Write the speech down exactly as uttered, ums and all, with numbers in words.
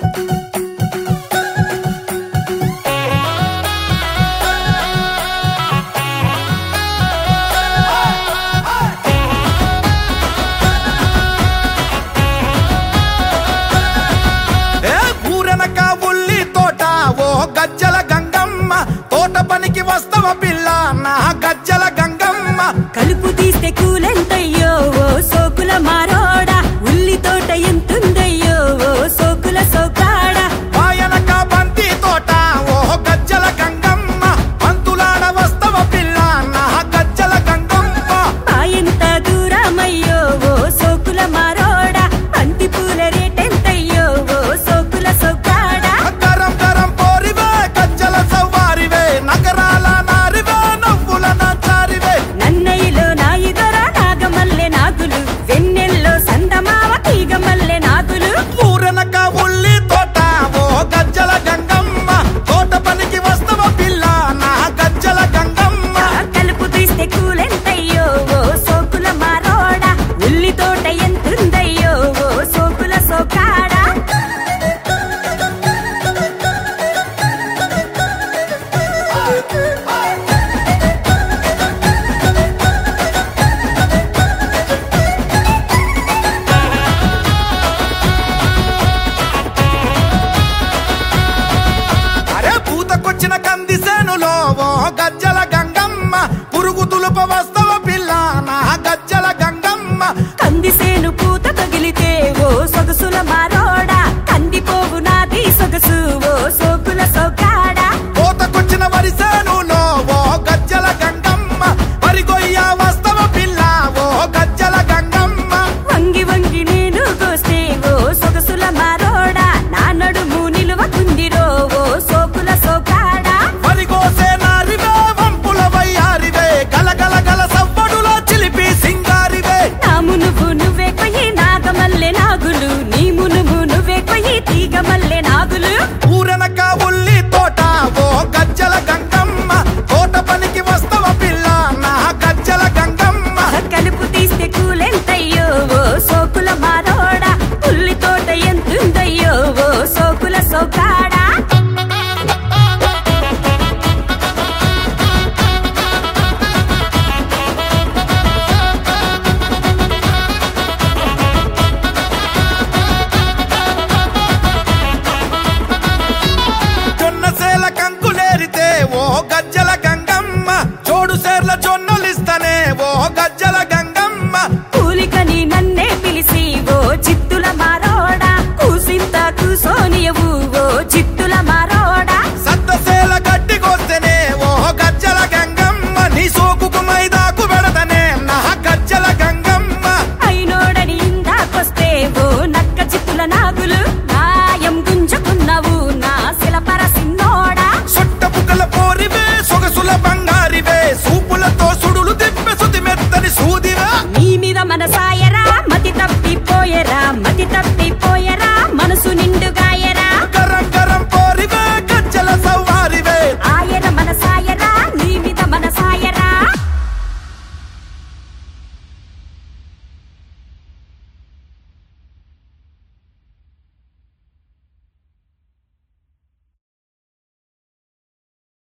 గజ్జల గంగమ్మ తోట పనికి వస్తవ పిల్ల నా గజ్జల గంగమ్మ కలుపు తీస్తే కూలెంతయ్యో ఓ సోకుల మారోడా ఉల్లి తోట ఎంతుందయ్యో ఓ సోకుల సోకాడా వాయనక బంతి తోట ఓ గజ్జల గంగమ్మ పంతులాడ వస్తవ పిల్ల నా గజ్జల గంగమ్మ ఎంత దూరమయ్యో ఓ సోకుల మారోడా బంతి పూల రేటెంతయ్యో ఓ సోకుల సోకాడా గరం గరం పోరివే గజ్జల సవ్వారివే నగరాల నారివే నవ్వుల నాచారివే నన్నయ్యలో నాయిదొర నాగమల్లె నాగులు వెన్నెల్లో సందమావ తీగమల్లె నాగులు ఊరనక ఉల్లి తోట ఓ గజ్జల గంగమ్మ తోట పనికి వస్తవ పిల్ల నా గజ్జల గంగమ్మ కలుపు తీస్తే కూలెంతయ్యో ఓ సోకుల మారోడా ఉల్లి తోట ఎంతుందయ్యో ఓ సోకుల సోకాడా అరే పూతకొచ్చిన కంది సేనులో ఓ గజ్జల గంగమ్మ పురుగు తులుప వస్తవ పిల్ల నా గజ్జల గంగమ్మ కందిసేను పూత తగిలితే ఓ సొగసుల మారోడా కందిపోవు నాది సొగసు ఓ సోకుల సోకాడా పూతకొచ్చిన వరి సేనులో ఓ గజ్జల గంగమ్మ వరిగొయ్య వస్తవ పిల్ల ఓ గజ్జల గంగమ్మ వంగి వంగి నేను కోస్తే ఓ సొగసుల మారోడా నా నడుము నిలువకుందిరో ఓ సోకుల సోకాడా వరిగోసే నారివే వంపుల వయ్యారివే గలగల గల సవ్వడులో చిలిపి సింగారివే నా మునుపు నువ్వే కొయ్యి నాగమల్లె నాగులు నీ మునుము నువ్వే కొయ్యి తీగమల్లె